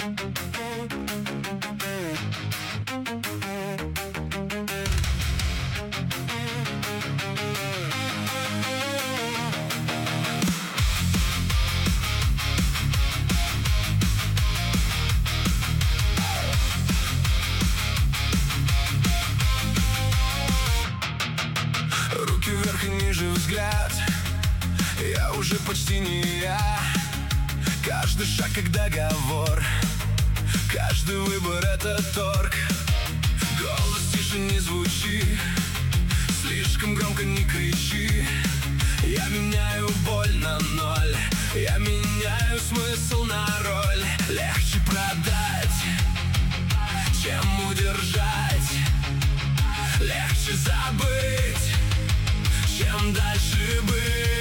Руки вверх и ниже взгляд, я уже почти не я. Каждый шаг как договор, каждый выбор это торг. Голос тише не звучи, слишком громко не кричи. Я меняю боль на ноль, я меняю смысл на роль. Легче продать, чем удержать. Легче забыть, чем дальше быть.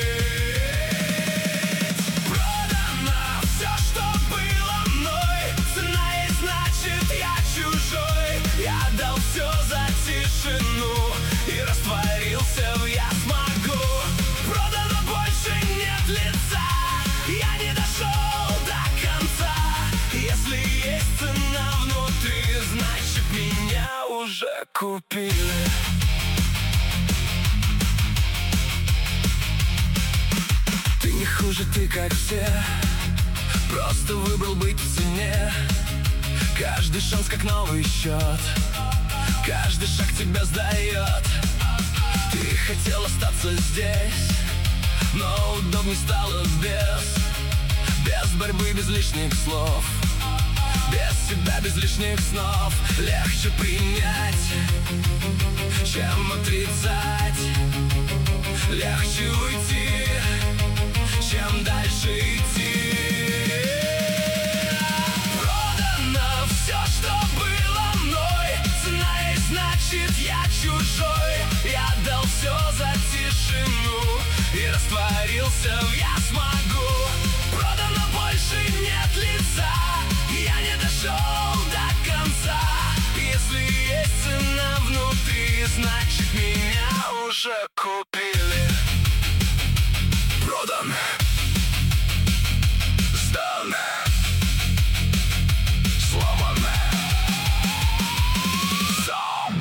Продано все, что было мной. Цена есть, значит я чужой. Я дал все за тишину и растворился в «я смогу». Продано, больше нет лица, я не дошел до конца. Если есть цена внутри, значит меня уже купили. Ты не хуже, ты как все, просто выбрал быть в цене. Каждый шанс как новый счет, каждый шаг тебя сдает. Ты хотел остаться здесь, но удобней стало без борьбы, без лишних слов, без себя, без лишних снов. Легче принять, чем отрицать. Легче уйти, чем дальше идти. Продано все, что было мной. Цена есть, значит я чужой. Я дал все за тишину и растворился в «я смогу». Продано, больше нет лица, я не дошел до конца. Если есть цена внутри, значит меня уже купили. Продан, сдан, сломан, сам.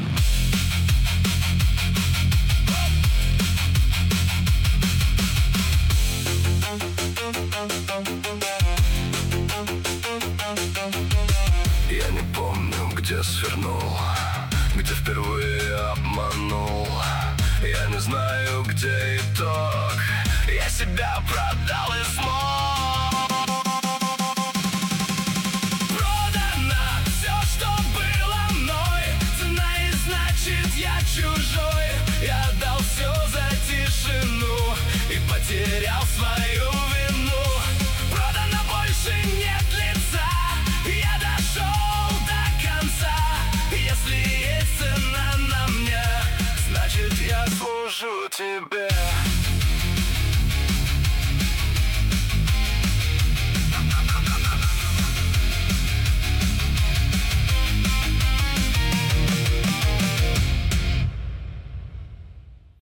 Я не помню, где свернул, где впервые обманул. Я не знаю, где итог. Я себя продал и смог.